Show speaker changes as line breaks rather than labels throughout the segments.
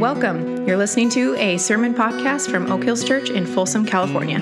Welcome. You're listening to a sermon podcast from Oak Hills Church in Folsom, California.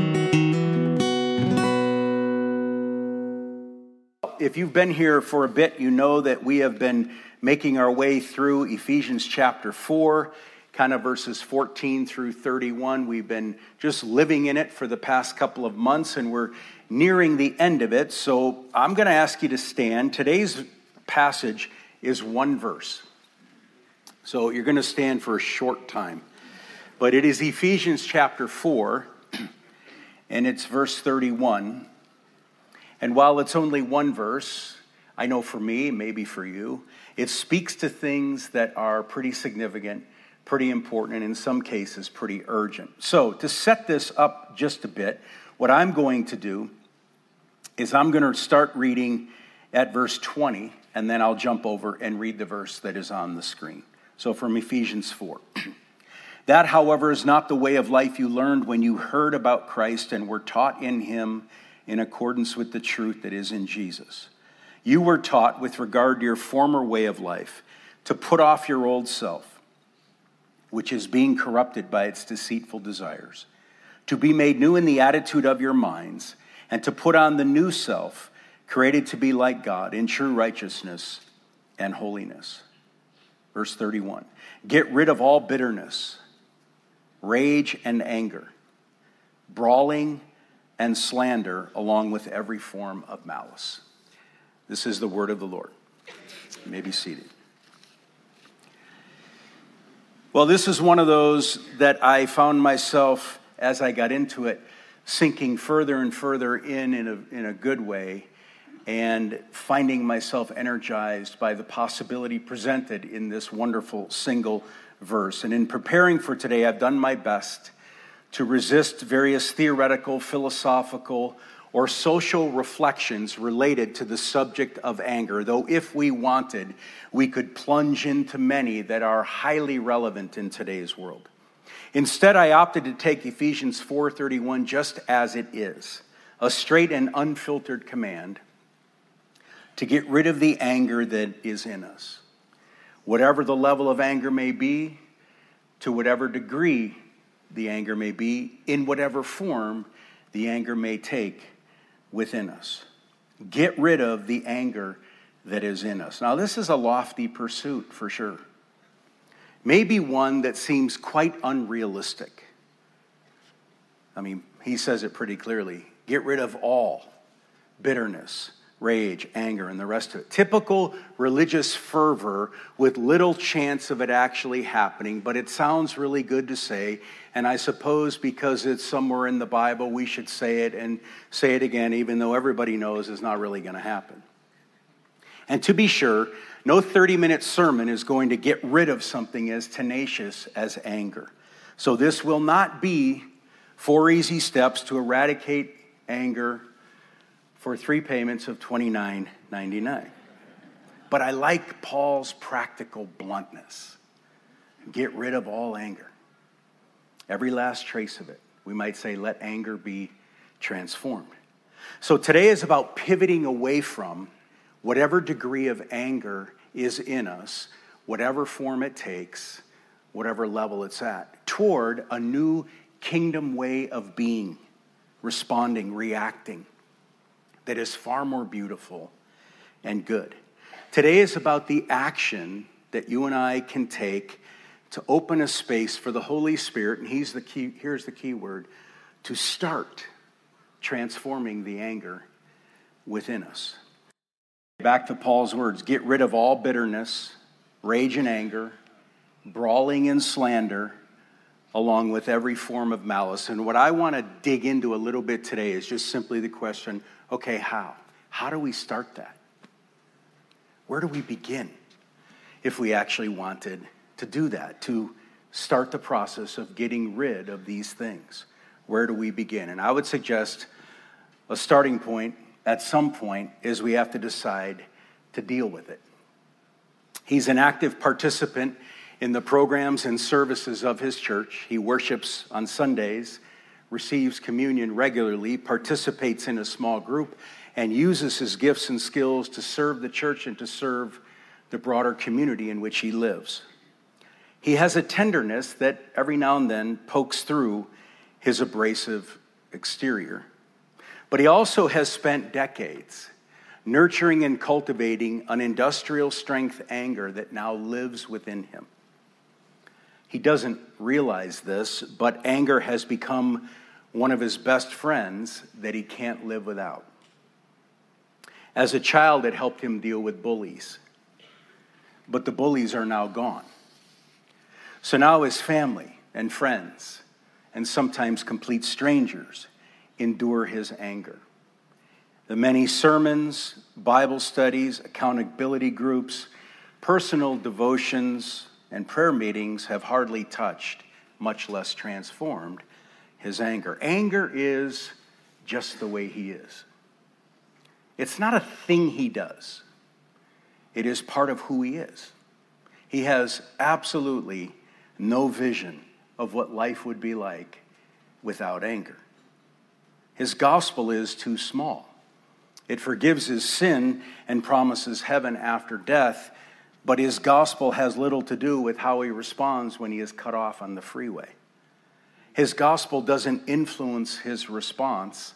If you've been here for a bit, you know that we have been making our way through Ephesians chapter 4, kind of verses 14 through 31. We've been just living in it for the past couple of months, and we're nearing the end of it. So I'm going to ask you to stand. Today's passage is one verse. So you're going to stand for a short time. But it is Ephesians chapter 4, and it's verse 31. And while it's only one verse, I know for me, maybe for you, it speaks to things that are pretty significant, pretty important, and in some cases, pretty urgent. So to set this up just a bit, what I'm going to do is I'm going to start reading at verse 20, and then I'll jump over and read the verse that is on the screen. So from Ephesians 4. That, however, is not the way of life you learned when you heard about Christ and were taught in him in accordance with the truth that is in Jesus. You were taught with regard to your former way of life to put off your old self, which is being corrupted by its deceitful desires, to be made new in the attitude of your minds, and to put on the new self, created to be like God in true righteousness and holiness. Verse 31, get rid of all bitterness, rage and anger, brawling and slander, along with every form of malice. This is the word of the Lord. You may be seated. Well, this is one of those that I found myself, as I got into it, sinking further and further in a good way, and finding myself energized by the possibility presented in this wonderful single verse. And in preparing for today, I've done my best to resist various theoretical, philosophical, or social reflections related to the subject of anger, though if we wanted, we could plunge into many that are highly relevant in today's world. Instead, I opted to take Ephesians 4:31 just as it is, a straight and unfiltered command to get rid of the anger that is in us. Whatever the level of anger may be, to whatever degree the anger may be, in whatever form the anger may take within us. Get rid of the anger that is in us. Now, this is a lofty pursuit for sure. Maybe one that seems quite unrealistic. I mean, he says it pretty clearly. Get rid of all bitterness, rage, anger, and the rest of it. Typical religious fervor with little chance of it actually happening, but it sounds really good to say, and I suppose because it's somewhere in the Bible, we should say it and say it again, even though everybody knows it's not really going to happen. And to be sure, no 30-minute sermon is going to get rid of something as tenacious as anger. So this will not be 4 easy steps to eradicate anger for 3 payments of $29.99. But I like Paul's practical bluntness. Get rid of all anger. Every last trace of it. We might say, let anger be transformed. So today is about pivoting away from whatever degree of anger is in us, whatever form it takes, whatever level it's at, toward a new kingdom way of being, responding, reacting, that is far more beautiful and good. Today is about the action that you and I can take to open a space for the Holy Spirit, and here's the key word, to start transforming the anger within us. Back to Paul's words, get rid of all bitterness, rage and anger, brawling and slander, along with every form of malice. And what I want to dig into a little bit today is just simply the question, okay, how? How do we start that? Where do we begin if we actually wanted to do that, to start the process of getting rid of these things? Where do we begin? And I would suggest a starting point at some point is we have to decide to deal with it. He's an active participant in the programs and services of his church. He worships on Sundays, receives communion regularly, participates in a small group, and uses his gifts and skills to serve the church and to serve the broader community in which he lives. He has a tenderness that every now and then pokes through his abrasive exterior. But he also has spent decades nurturing and cultivating an industrial strength anger that now lives within him. He doesn't realize this, but anger has become one of his best friends that he can't live without. As a child, it helped him deal with bullies, but the bullies are now gone. So now his family and friends, and sometimes complete strangers, endure his anger. The many sermons, Bible studies, accountability groups, personal devotions, and prayer meetings have hardly touched, much less transformed, his anger. Anger is just the way he is. It's not a thing he does. It is part of who he is. He has absolutely no vision of what life would be like without anger. His gospel is too small. It forgives his sin and promises heaven after death, but his gospel has little to do with how he responds when he is cut off on the freeway. His gospel doesn't influence his response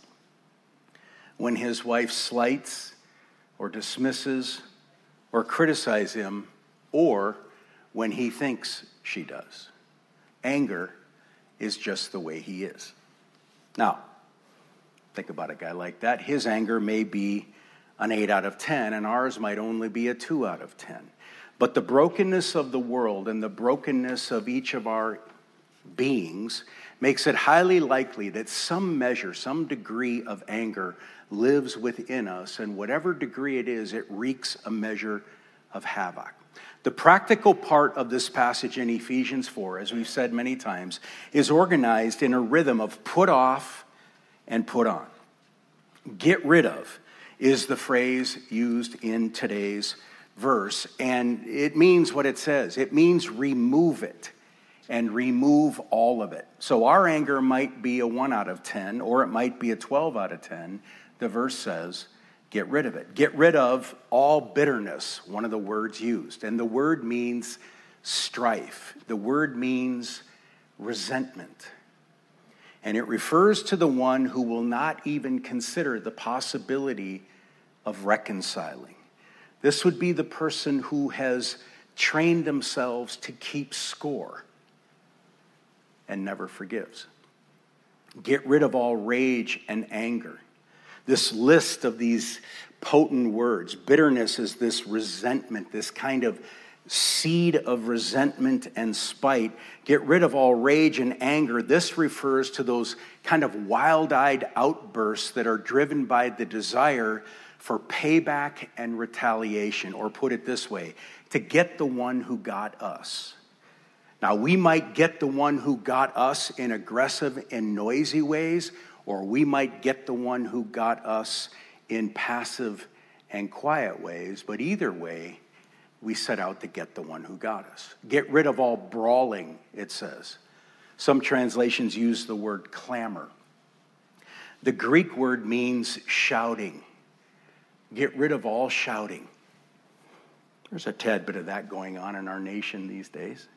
when his wife slights or dismisses or criticizes him, or when he thinks she does. Anger is just the way he is. Now, think about a guy like that. His anger may be an 8 out of 10, and ours might only be a 2 out of 10. But the brokenness of the world and the brokenness of each of our beings makes it highly likely that some measure, some degree of anger lives within us, and whatever degree it is, it wreaks a measure of havoc. The practical part of this passage in Ephesians 4, as we've said many times, is organized in a rhythm of put off and put on. Get rid of is the phrase used in today's verse, and it means what it says. It means remove it, and remove all of it. So our anger might be a 1 out of 10, or it might be a 12 out of 10. The verse says, get rid of it. Get rid of all bitterness, one of the words used. And the word means strife. The word means resentment. And it refers to the one who will not even consider the possibility of reconciling. This would be the person who has trained themselves to keep score and never forgives. Get rid of all rage and anger. This list of these potent words. Bitterness is this resentment, this kind of seed of resentment and spite. Get rid of all rage and anger. This refers to those kind of wild-eyed outbursts that are driven by the desire for payback and retaliation, or put it this way, to get the one who got us. Now, we might get the one who got us in aggressive and noisy ways, or we might get the one who got us in passive and quiet ways, but either way, we set out to get the one who got us. Get rid of all brawling, it says. Some translations use the word clamor. The Greek word means shouting. Get rid of all shouting. There's a tad bit of that going on in our nation these days.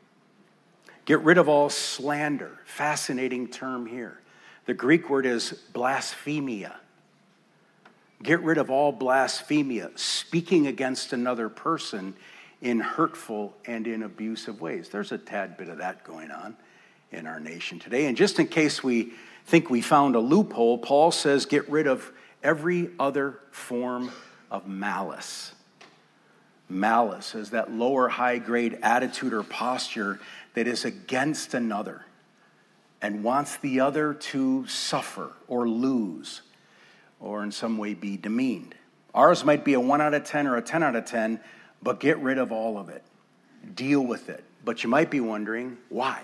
Get rid of all slander. Fascinating term here. The Greek word is blasphemia. Get rid of all blasphemia, speaking against another person in hurtful and in abusive ways. There's a tad bit of that going on in our nation today. And just in case we think we found a loophole, Paul says get rid of every other form of malice. Malice is that lower high-grade attitude or posture that is against another and wants the other to suffer or lose or in some way be demeaned. Ours might be a 1 out of 10 or a 10 out of 10, but get rid of all of it. Deal with it. But you might be wondering, why?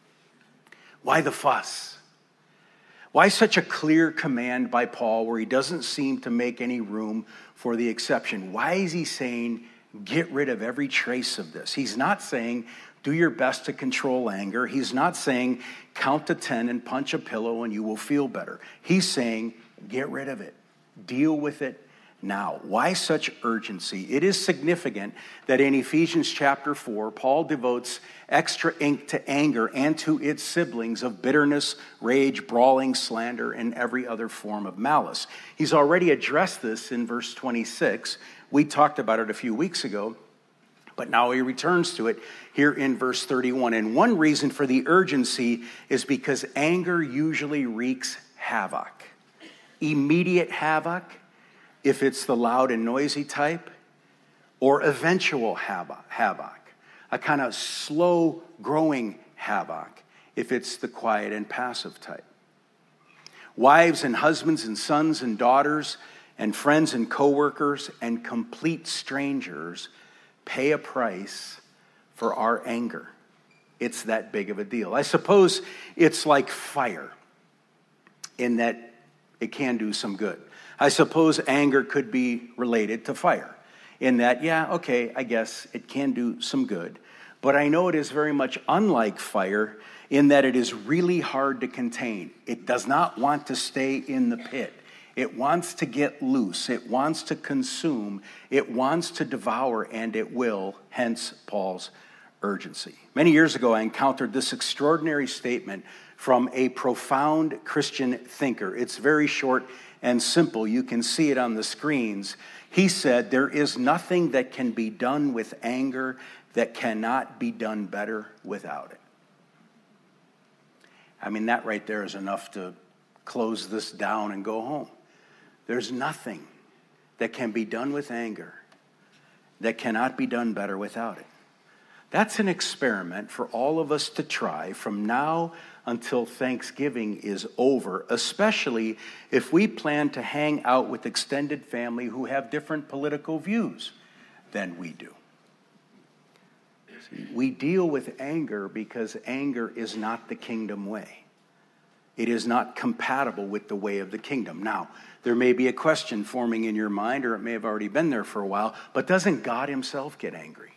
Why the fuss? Why such a clear command by Paul where he doesn't seem to make any room for the exception? Why is he saying, get rid of every trace of this? He's not saying, do your best to control anger. He's not saying, count to 10 and punch a pillow and you will feel better. He's saying, get rid of it. Deal with it. now. Why such urgency? It is significant that in Ephesians chapter 4, Paul devotes extra ink to anger and to its siblings of bitterness, rage, brawling, slander, and every other form of malice. He's already addressed this in verse 26. We talked about it a few weeks ago, but now he returns to it here in verse 31. And one reason for the urgency is because anger usually wreaks havoc. Immediate havoc, if it's the loud and noisy type, or eventual havoc, a kind of slow-growing havoc, if it's the quiet and passive type. Wives and husbands and sons and daughters and friends and coworkers and complete strangers pay a price for our anger. It's that big of a deal. I suppose it's like fire in that it can do some good. I suppose anger could be related to fire in that, I guess it can do some good. But I know it is very much unlike fire in that it is really hard to contain. It does not want to stay in the pit. It wants to get loose. It wants to consume. It wants to devour, and it will, hence Paul's urgency. Many years ago, I encountered this extraordinary statement from a profound Christian thinker. It's very short and simple. You can see it on the screens. He said, "There is nothing that can be done with anger that cannot be done better without it." I mean, that right there is enough to close this down and go home. There's nothing that can be done with anger that cannot be done better without it. That's an experiment for all of us to try from now until Thanksgiving is over, especially if we plan to hang out with extended family who have different political views than we do. See, we deal with anger because anger is not the kingdom way. It is not compatible with the way of the kingdom. Now, there may be a question forming in your mind, or it may have already been there for a while, but doesn't God himself get angry?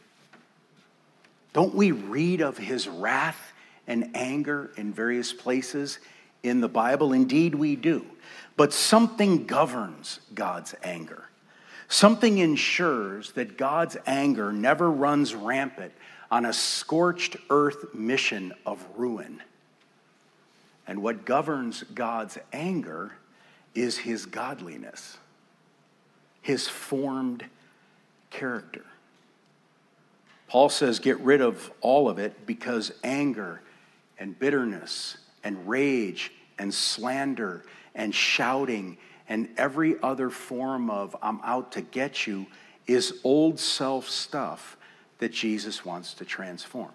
Don't we read of his wrath and anger in various places in the Bible? Indeed, we do. But something governs God's anger. Something ensures that God's anger never runs rampant on a scorched earth mission of ruin. And what governs God's anger is his godliness, his formed character. Paul says, get rid of all of it because anger and bitterness and rage and slander and shouting and every other form of I'm out to get you is old self stuff that Jesus wants to transform.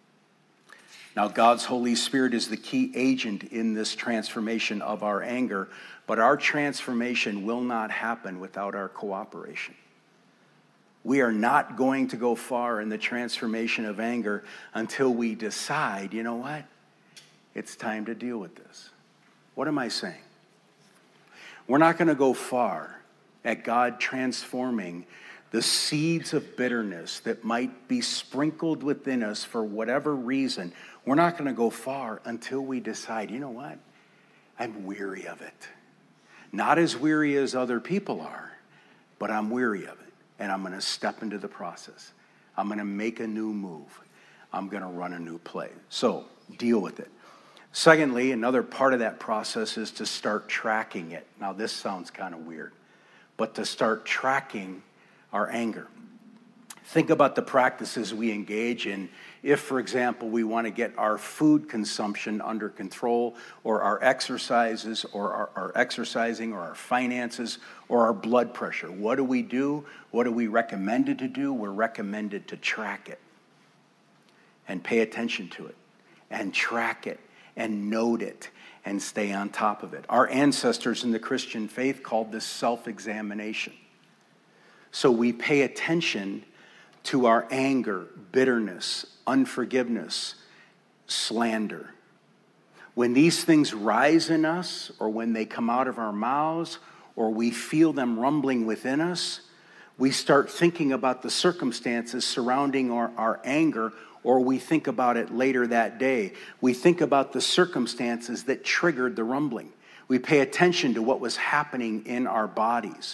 Now, God's Holy Spirit is the key agent in this transformation of our anger, but our transformation will not happen without our cooperation. We are not going to go far in the transformation of anger until we decide, you know what? It's time to deal with this. What am I saying? We're not going to go far at God transforming the seeds of bitterness that might be sprinkled within us for whatever reason. We're not going to go far until we decide, you know what? I'm weary of it. Not as weary as other people are, but I'm weary of it. And I'm going to step into the process. I'm going to make a new move. I'm going to run a new play. So, deal with it. Secondly, another part of that process is to start tracking it. Now, this sounds kind of weird, but to start tracking our anger. Think about the practices we engage in. If, for example, we want to get our food consumption under control, or our exercises, or our exercising, or our finances, or our blood pressure, what do? What are we recommended to do? We're recommended to track it and pay attention to it and track it and note it and stay on top of it. Our ancestors in the Christian faith called this self-examination. So we pay attention to our anger, bitterness, unforgiveness, slander. When these things rise in us, or when they come out of our mouths, or we feel them rumbling within us, we start thinking about the circumstances surrounding our anger, or we think about it later that day. We think about the circumstances that triggered the rumbling. We pay attention to what was happening in our bodies.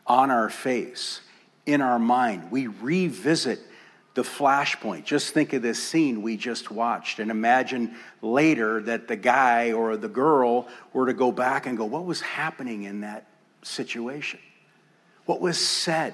on our face, in our mind. We revisit the flashpoint. Just think of this scene we just watched and imagine later that the guy or the girl were to go back and go, what was happening in that situation? What was said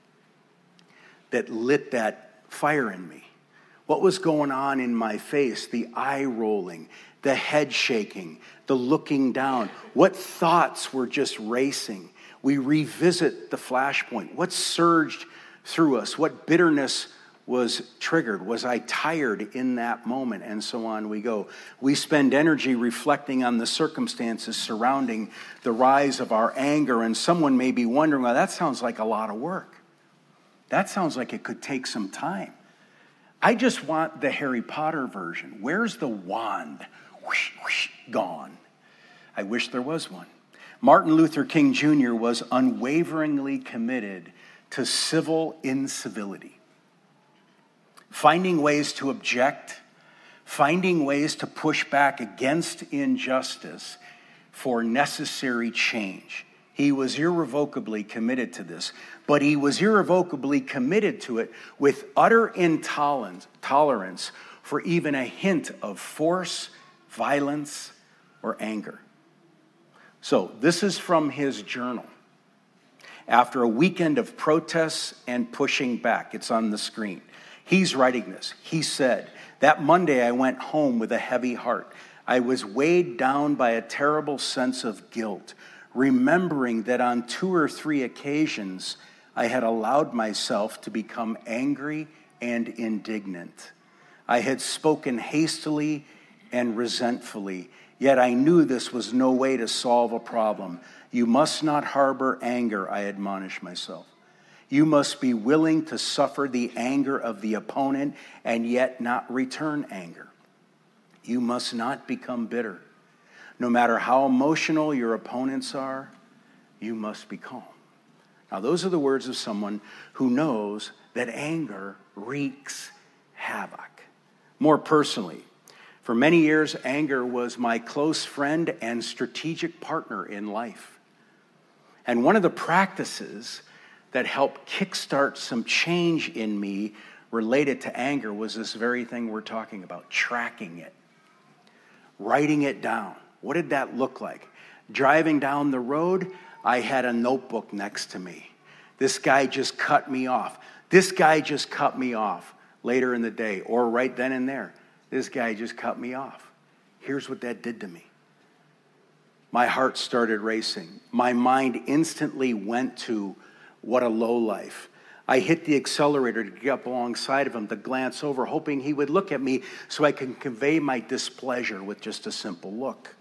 that lit that fire in me? What was going on in my face? The eye rolling, the head shaking, the looking down. What thoughts were just racing? We revisit the flashpoint. What surged through us? What bitterness was triggered? Was I tired in that moment? And so on we go. We spend energy reflecting on the circumstances surrounding the rise of our anger, and someone may be wondering, well, that sounds like a lot of work. That sounds like it could take some time. I just want the Harry Potter version. Where's the wand? Whoosh, whoosh, gone. I wish there was one. Martin Luther King Jr. was unwaveringly committed to civil incivility. Finding ways to object, finding ways to push back against injustice for necessary change. He was irrevocably committed to this, but he was irrevocably committed to it with utter intolerance for even a hint of force, violence, or anger. So this is from his journal. After a weekend of protests and pushing back, it's on the screen. He's writing this. He said, that Monday I went home with a heavy heart. I was weighed down by a terrible sense of guilt, remembering that on 2 or 3 occasions I had allowed myself to become angry and indignant. I had spoken hastily and resentfully, yet I knew this was no way to solve a problem. You must not harbor anger, I admonished myself. You must be willing to suffer the anger of the opponent and yet not return anger. You must not become bitter. No matter how emotional your opponents are, you must be calm. Now, those are the words of someone who knows that anger wreaks havoc. More personally, for many years, anger was my close friend and strategic partner in life. And one of the practices that helped kickstart some change in me related to anger was this very thing we're talking about, tracking it, writing it down. What did that look like? Driving down the road, I had a notebook next to me. This guy just cut me off. This guy just cut me off later in the day, or right then and there. This guy just cut me off. Here's what that did to me. My heart started racing. My mind instantly went to what a lowlife. I hit the accelerator to get up alongside of him, to glance over, hoping he would look at me so I can convey my displeasure with just a simple look.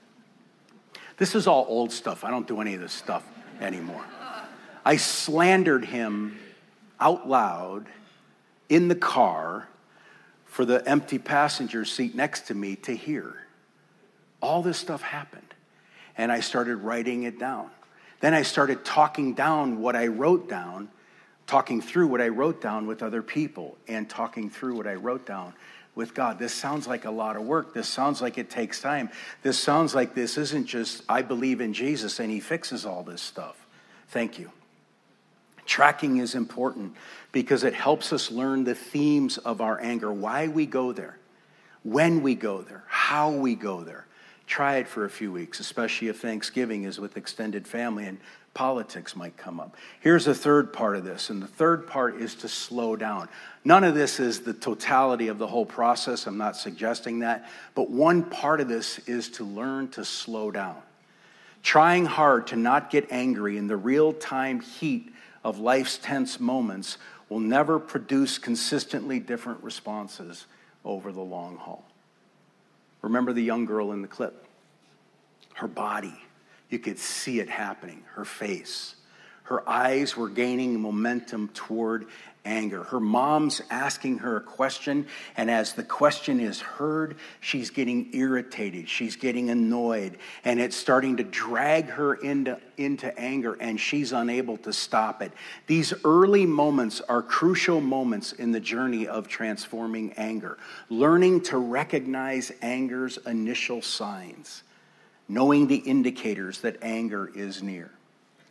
This is all old stuff. I don't do any of this stuff anymore. I slandered him out loud in the car for the empty passenger seat next to me to hear. All this stuff happened, and I started writing it down. Then I started talking down what I wrote down, talking through what I wrote down with other people, and talking through what I wrote down with God. This sounds like a lot of work. This sounds like it takes time. This sounds like this isn't just, I believe in Jesus and he fixes all this stuff. Thank you. Tracking is important because it helps us learn the themes of our anger, why we go there, when we go there, how we go there. Try it for a few weeks, especially if Thanksgiving is with extended family and politics might come up. Here's the third part of this, and the third part is to slow down. None of this is the totality of the whole process. I'm not suggesting that. But one part of this is to learn to slow down. Trying hard to not get angry in the real-time heat of life's tense moments will never produce consistently different responses over the long haul. Remember the young girl in the clip? Her body, you could see it happening. Her face. Her eyes were gaining momentum toward anger. Her mom's asking her a question, and as the question is heard, she's getting irritated. She's getting annoyed, and it's starting to drag her into anger, and she's unable to stop it. These early moments are crucial moments in the journey of transforming anger. Learning to recognize anger's initial signs. Knowing the indicators that anger is near.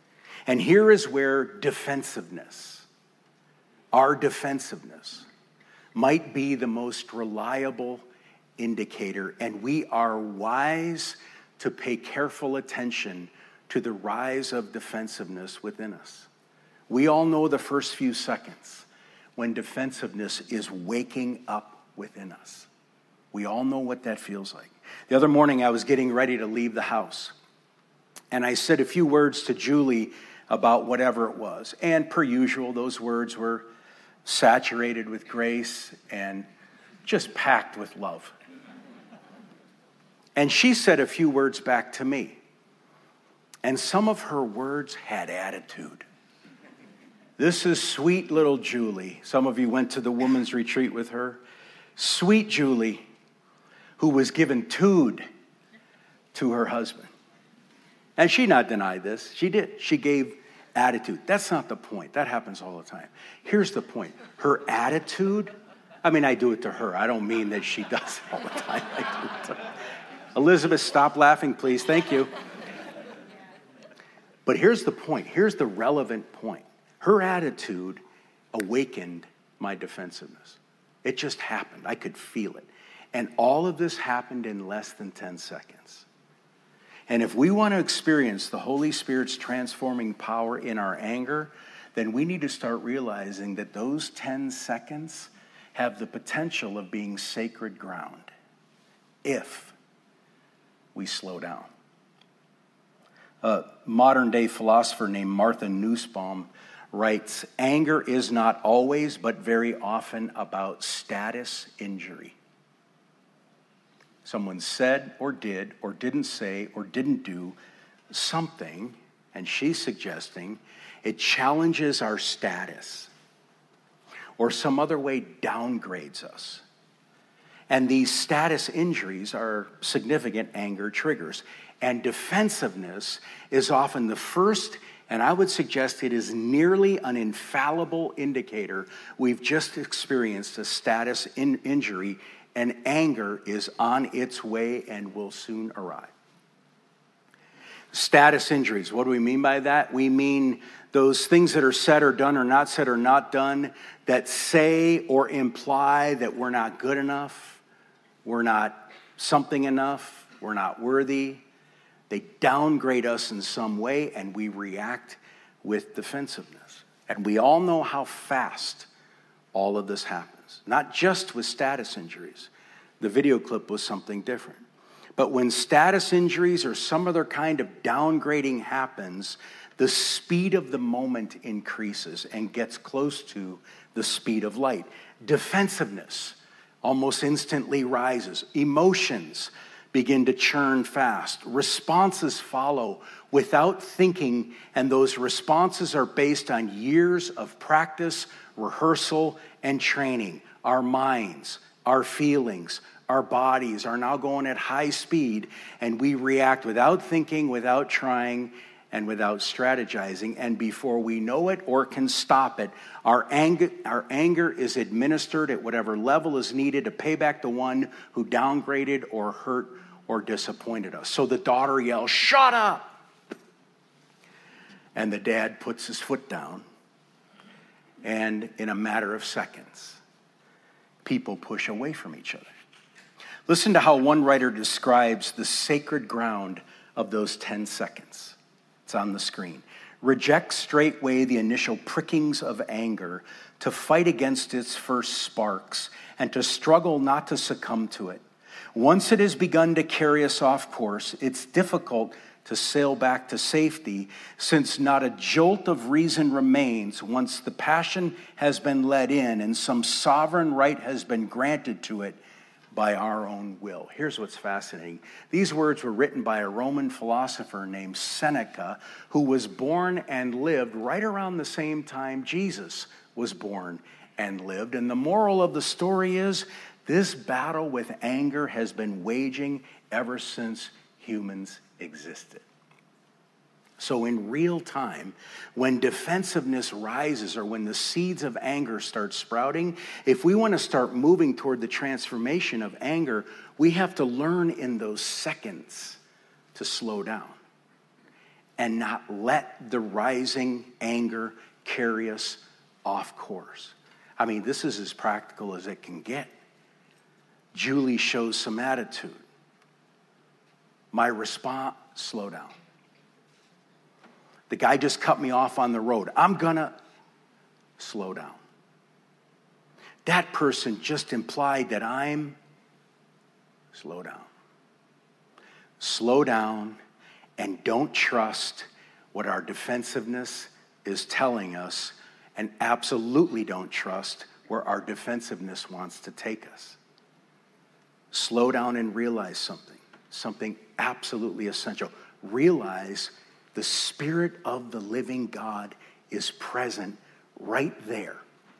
And here is where defensiveness, our defensiveness, might be the most reliable indicator, and we are wise to pay careful attention to the rise of defensiveness within us. We all know the first few seconds when defensiveness is waking up within us. We all know what that feels like. The other morning, I was getting ready to leave the house, and I said a few words to Julie about whatever it was. And per usual, those words were saturated with grace and just packed with love. And she said a few words back to me. And some of her words had attitude. This is sweet little Julie. Some of you went to the women's retreat with her. Sweet Julie, who was given tude to her husband. And she not denied this. She did. She gave attitude. That's not the point. That happens all the time. Here's the point. Her attitude, I mean, I do it to her. I don't mean that she does it all the time. I do it to her. Elizabeth, stop laughing, please. Thank you. But here's the point. Here's the relevant point. Her attitude awakened my defensiveness. It just happened. I could feel it. And all of this happened in less than 10 seconds. And if we want to experience the Holy Spirit's transforming power in our anger, then we need to start realizing that those 10 seconds have the potential of being sacred ground if we slow down. A modern-day philosopher named Martha Nussbaum writes, "Anger is not always, but very often, about status injury." Someone said or did or didn't say or didn't do something, and she's suggesting it challenges our status or some other way downgrades us. And these status injuries are significant anger triggers. And defensiveness is often the first, and I would suggest it is nearly an infallible indicator we've just experienced a status injury, and anger is on its way and will soon arrive. Status injuries, what do we mean by that? We mean those things that are said or done or not done that say or imply that we're not good enough, we're not something enough, we're not worthy. They downgrade us in some way, and we react with defensiveness. And we all know how fast all of this happens. Not just with status injuries. The video clip was something different. But when status injuries or some other kind of downgrading happens, the speed of the moment increases and gets close to the speed of light. Defensiveness almost instantly rises. Emotions begin to churn fast. Responses follow without thinking, and those responses are based on years of practice, rehearsal, and training. Our minds, our feelings, our bodies are now going at high speed, and we react without thinking, without trying, and without strategizing. And before we know it or can stop it, our anger is administered at whatever level is needed to pay back the one who downgraded or hurt or disappointed us. So the daughter yells, "Shut up!" And the dad puts his foot down. And in a matter of seconds, people push away from each other. Listen to how one writer describes the sacred ground of those 10 seconds. It's on the screen. Reject straightway the initial prickings of anger, to fight against its first sparks, and to struggle not to succumb to it. Once it has begun to carry us off course, it's difficult to sail back to safety, since not a jolt of reason remains once the passion has been let in and some sovereign right has been granted to it by our own will. Here's what's fascinating. These words were written by a Roman philosopher named Seneca, who was born and lived right around the same time Jesus was born and lived. And the moral of the story is, this battle with anger has been waging ever since humans existed. So in real time, when defensiveness rises or when the seeds of anger start sprouting, if we want to start moving toward the transformation of anger, we have to learn in those seconds to slow down and not let the rising anger carry us off course. I mean, this is as practical as it can get. Julie shows some attitude. My response, slow down. The guy just cut me off on the road. I'm gonna slow down. That person just implied that I'm slow down. Slow down and don't trust what our defensiveness is telling us, and absolutely don't trust where our defensiveness wants to take us. Slow down and realize something absolutely essential. Realize the Spirit of the living God is present right there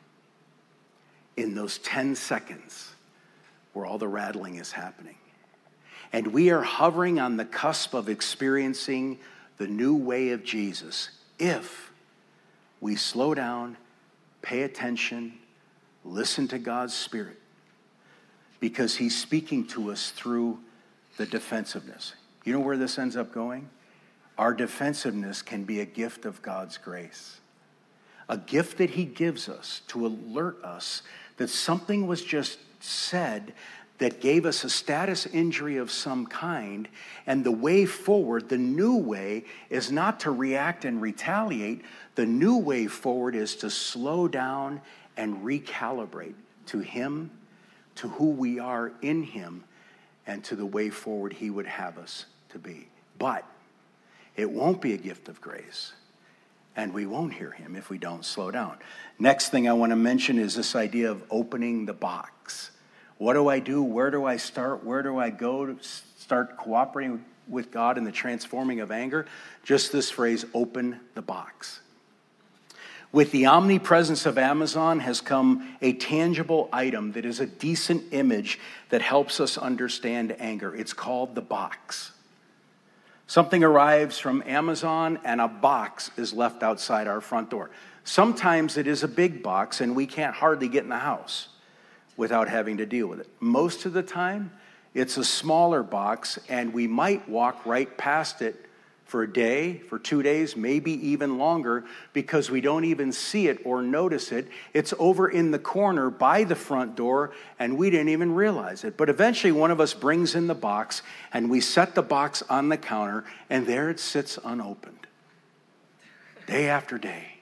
in those 10 seconds where all the rattling is happening. And we are hovering on the cusp of experiencing the new way of Jesus if we slow down, pay attention, listen to God's Spirit, because he's speaking to us through the defensiveness. You know where this ends up going? Our defensiveness can be a gift of God's grace. A gift that he gives us to alert us that something was just said that gave us a status injury of some kind, and the way forward, the new way, is not to react and retaliate. The new way forward is to slow down and recalibrate to him, to who we are in him, and to the way forward he would have us to be. But it won't be a gift of grace, and we won't hear him if we don't slow down. Next thing I want to mention is this idea of opening the box. What do I do? Where do I start? Where do I go to start cooperating with God in the transforming of anger? Just this phrase, open the box. With the omnipresence of Amazon has come a tangible item that is a decent image that helps us understand anger. It's called the box. Something arrives from Amazon and a box is left outside our front door. Sometimes it is a big box and we can't hardly get in the house without having to deal with it. Most of the time, it's a smaller box and we might walk right past it for a day, for 2 days, maybe even longer, because we don't even see it or notice it. It's over in the corner by the front door, and we didn't even realize it. But eventually one of us brings in the box, and we set the box on the counter, and there it sits unopened. Day after day.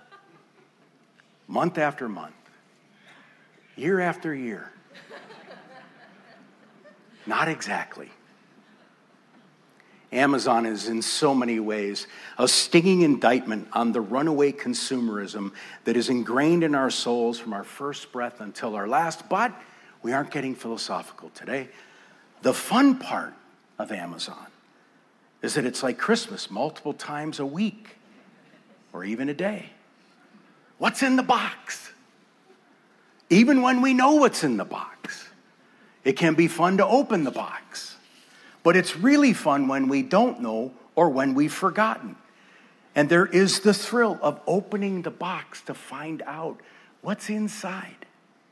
Month after month. Year after year. Not exactly. Amazon is in so many ways a stinging indictment on the runaway consumerism that is ingrained in our souls from our first breath until our last. But we aren't getting philosophical today. The fun part of Amazon is that it's like Christmas multiple times a week or even a day. What's in the box? Even when we know what's in the box, it can be fun to open the box. But it's really fun when we don't know or when we've forgotten. And there is the thrill of opening the box to find out what's inside.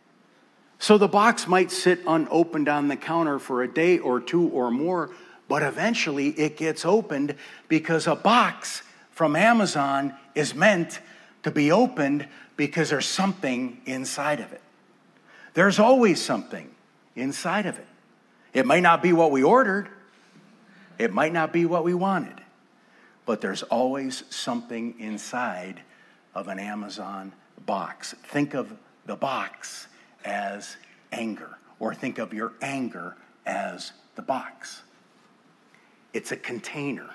So the box might sit unopened on the counter for a day or two or more, but eventually it gets opened because a box from Amazon is meant to be opened because there's something inside of it. There's always something inside of it. It might not be what we ordered. It might not be what we wanted, but there's always something inside of an Amazon box. Think of the box as anger, or think of your anger as the box. It's a container,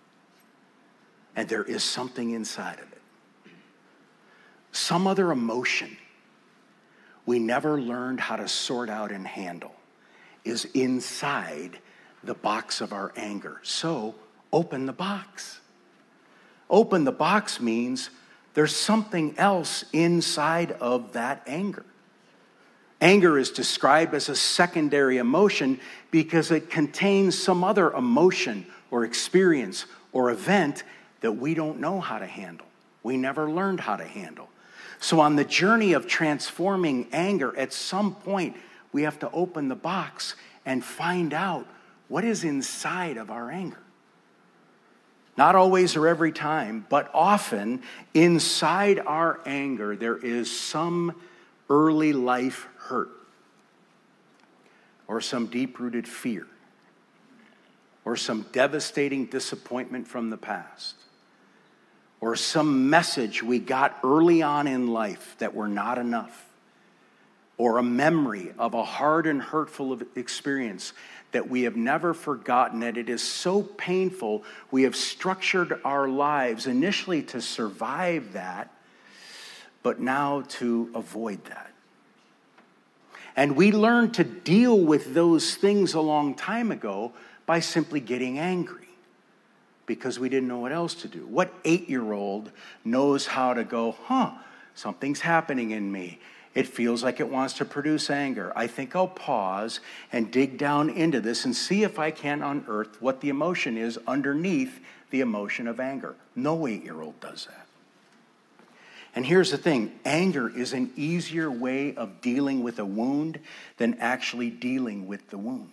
and there is something inside of it. Some other emotion we never learned how to sort out and handle is inside the box of our anger. So, open the box. Open the box means there's something else inside of that anger. Anger is described as a secondary emotion because it contains some other emotion or experience or event that we don't know how to handle. We never learned how to handle. So on the journey of transforming anger, at some point, we have to open the box and find out what is inside of our anger. Not always or every time, but often inside our anger, there is some early life hurt or some deep-rooted fear or some devastating disappointment from the past or some message we got early on in life that we're not enough, or a memory of a hard and hurtful experience that we have never forgotten, that it is so painful we have structured our lives initially to survive that, but now to avoid that. And we learned to deal with those things a long time ago by simply getting angry, because we didn't know what else to do. What 8-year-old knows how to go, something's happening in me. It feels like it wants to produce anger. I think I'll pause and dig down into this and see if I can unearth what the emotion is underneath the emotion of anger. No 8-year-old does that. And here's the thing, anger is an easier way of dealing with a wound than actually dealing with the wound.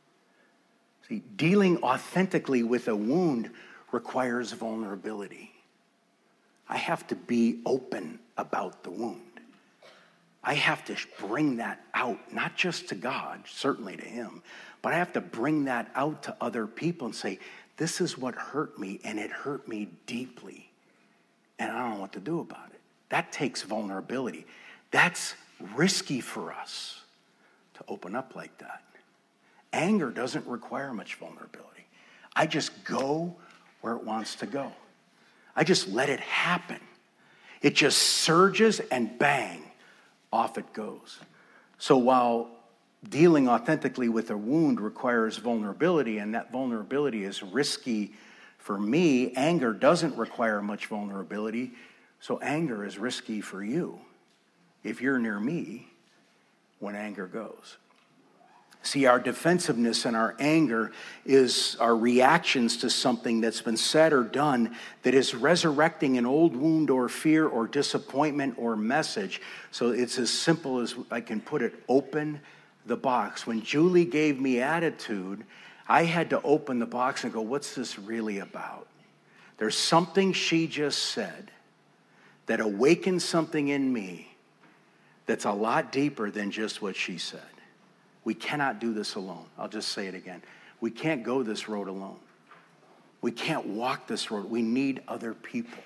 See, dealing authentically with a wound requires vulnerability. I have to be open about the wound. I have to bring that out, not just to God, certainly to Him, but I have to bring that out to other people and say, this is what hurt me, and it hurt me deeply, and I don't know what to do about it. That takes vulnerability. That's risky for us to open up like that. Anger doesn't require much vulnerability. I just go where it wants to go. I just let it happen. It just surges and bang, off it goes. So while dealing authentically with a wound requires vulnerability, and that vulnerability is risky for me, anger doesn't require much vulnerability, so anger is risky for you if you're near me when anger goes. See, our defensiveness and our anger is our reactions to something that's been said or done that is resurrecting an old wound or fear or disappointment or message. So it's as simple as I can put it, open the box. When Julie gave me attitude, I had to open the box and go, what's this really about? There's something she just said that awakened something in me that's a lot deeper than just what she said. We cannot do this alone. I'll just say it again. We can't go this road alone. We can't walk this road. We need other people.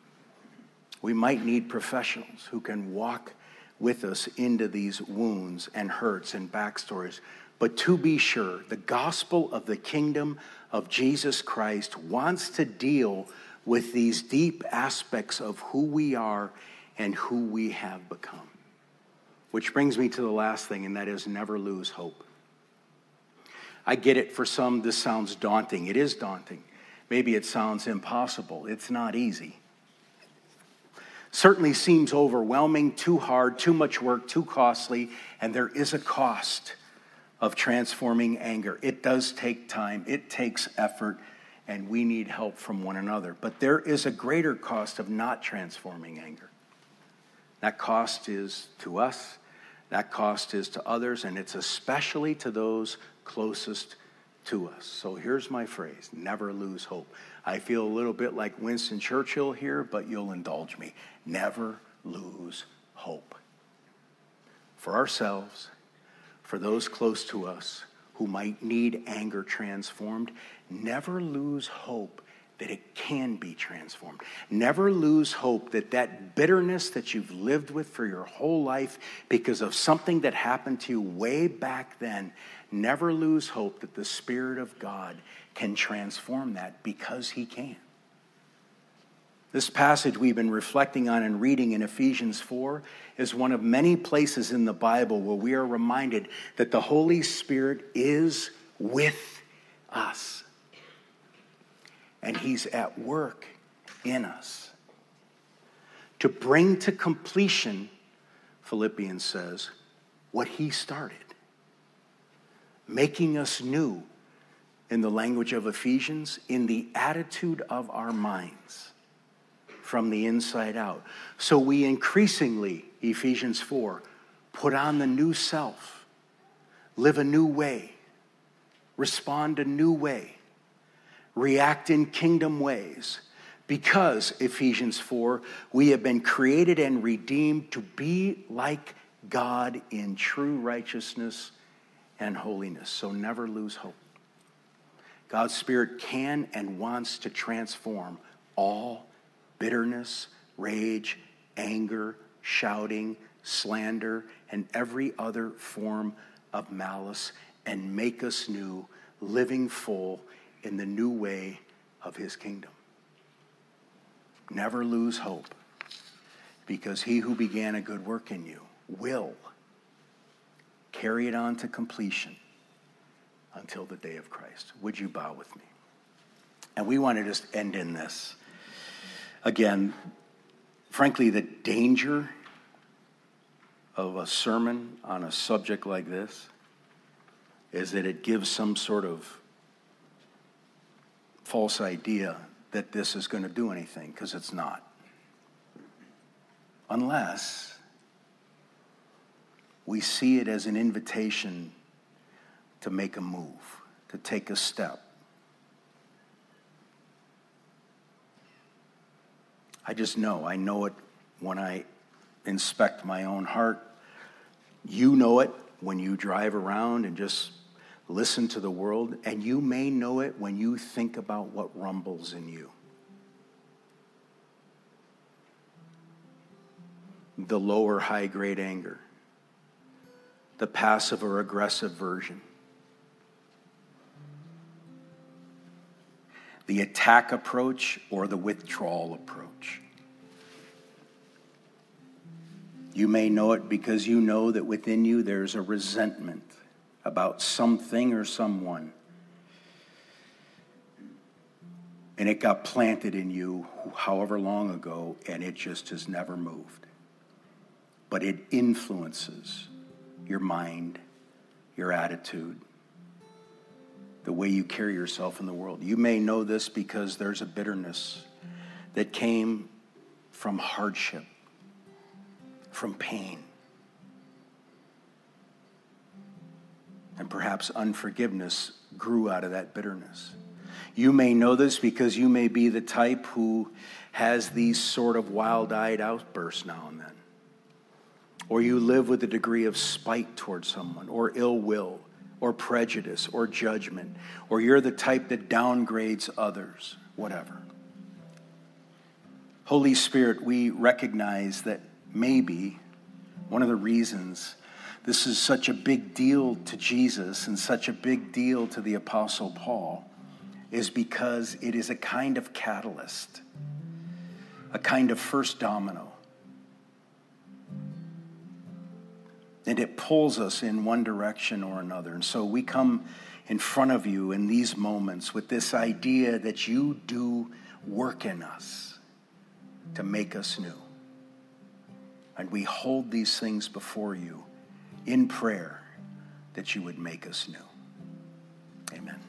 We might need professionals who can walk with us into these wounds and hurts and backstories. But to be sure, the gospel of the kingdom of Jesus Christ wants to deal with these deep aspects of who we are and who we have become. Which brings me to the last thing, and that is never lose hope. I get it, for some this sounds daunting. It is daunting. Maybe it sounds impossible. It's not easy. Certainly seems overwhelming, too hard, too much work, too costly, and there is a cost of transforming anger. It does take time, it takes effort, and we need help from one another. But there is a greater cost of not transforming anger. That cost is to us, that cost is to others, and it's especially to those closest to us. So here's my phrase, never lose hope. I feel a little bit like Winston Churchill here, but you'll indulge me. Never lose hope. For ourselves, for those close to us who might need anger transformed, never lose hope that it can be transformed. Never lose hope that that bitterness that you've lived with for your whole life because of something that happened to you way back then, never lose hope that the Spirit of God can transform that, because He can. This passage we've been reflecting on and reading in Ephesians 4 is one of many places in the Bible where we are reminded that the Holy Spirit is with us. And He's at work in us to bring to completion, Philippians says, what He started. Making us new, in the language of Ephesians, in the attitude of our minds from the inside out. So we increasingly, Ephesians 4, put on the new self, live a new way, respond a new way, react in kingdom ways, because, Ephesians 4, we have been created and redeemed to be like God in true righteousness and holiness. So never lose hope. God's Spirit can and wants to transform all bitterness, rage, anger, shouting, slander, and every other form of malice, and make us new, living full in the new way of his kingdom. Never lose hope, because he who began a good work in you will carry it on to completion until the day of Christ. Would you bow with me? And we want to just end in this. Again, frankly, the danger of a sermon on a subject like this is that it gives some sort of false idea that this is going to do anything, because it's not. Unless we see it as an invitation to make a move, to take a step. I know it when I inspect my own heart. You know it when you drive around and just listen to the world, and you may know it when you think about what rumbles in you. The lower high-grade anger, the passive or aggressive version, the attack approach or the withdrawal approach. You may know it because you know that within you there's a resentment about something or someone, and it got planted in you however long ago, and it just has never moved. But it influences your mind, your attitude, the way you carry yourself in the world. You may know this because there's a bitterness that came from hardship, from pain, and perhaps unforgiveness grew out of that bitterness. You may know this because you may be the type who has these sort of wild-eyed outbursts now and then. Or you live with a degree of spite towards someone, or ill will, or prejudice, or judgment. Or you're the type that downgrades others, whatever. Holy Spirit, we recognize that maybe one of the reasons this is such a big deal to Jesus and such a big deal to the Apostle Paul is because it is a kind of catalyst, a kind of first domino. And it pulls us in one direction or another. And so we come in front of you in these moments with this idea that you do work in us to make us new. And we hold these things before you in prayer that you would make us new. Amen.